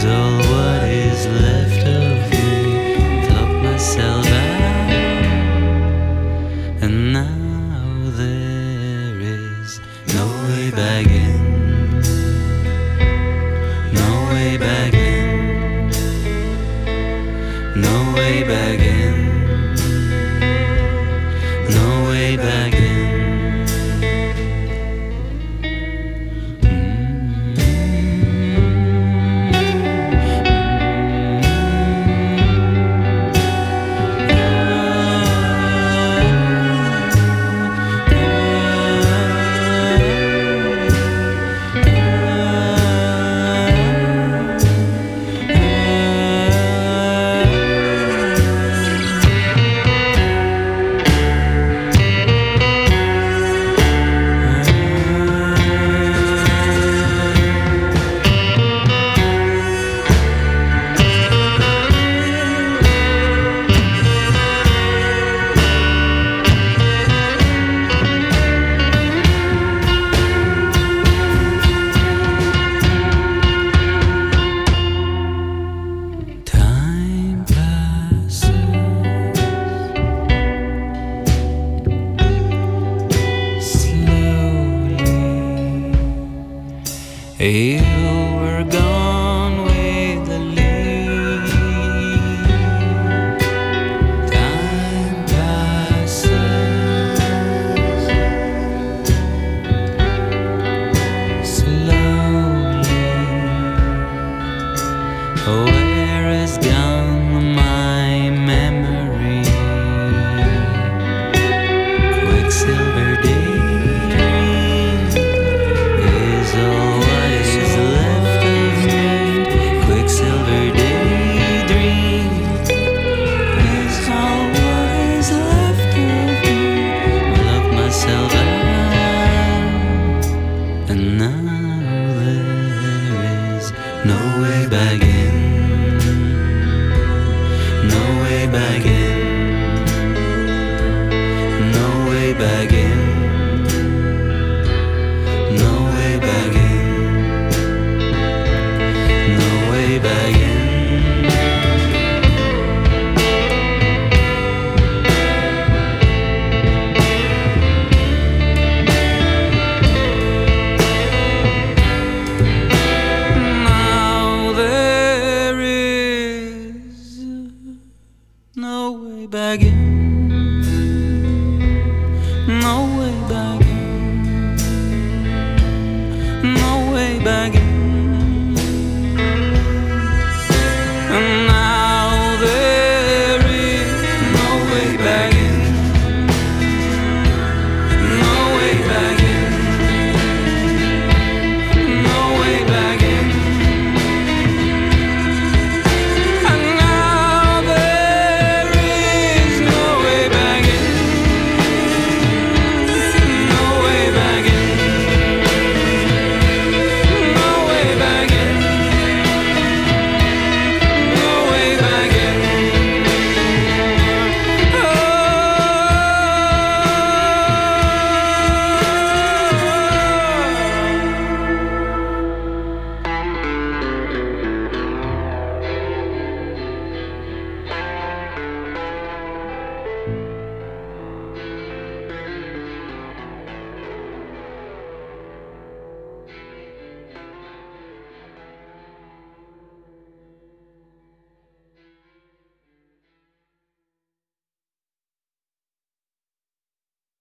is all what is left of me. Plucked myself out, and now there is no way back in. No way back in. No way back in. No way back in. You were gone with the leaf. Time passes slowly. Where has gone my memory? Quicksilver daydream is all and now there is no way back in. No way back in. No way back in. No way back in. No way back in. No way back in.